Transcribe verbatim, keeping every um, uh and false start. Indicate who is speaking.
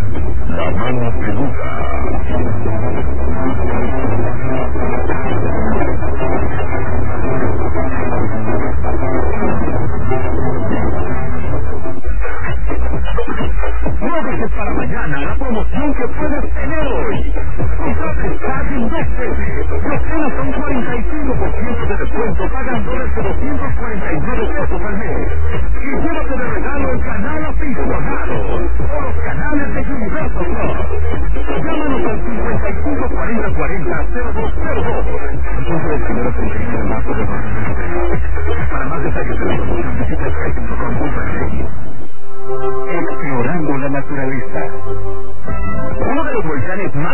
Speaker 1: La mano peluda. No dejes para mañana la promoción que puedes tener hoy. Quizás paguen dos veces. Los cenas son cuarenta y cinco por ciento de descuento pagando desde doscientos cuarenta y nueve pesos al mes. Y llévate de regalo el canal aficionado o los canales de Universal Plus. Llámanos al cincuenta y cinco cuarenta cuarenta cero dos cero dos.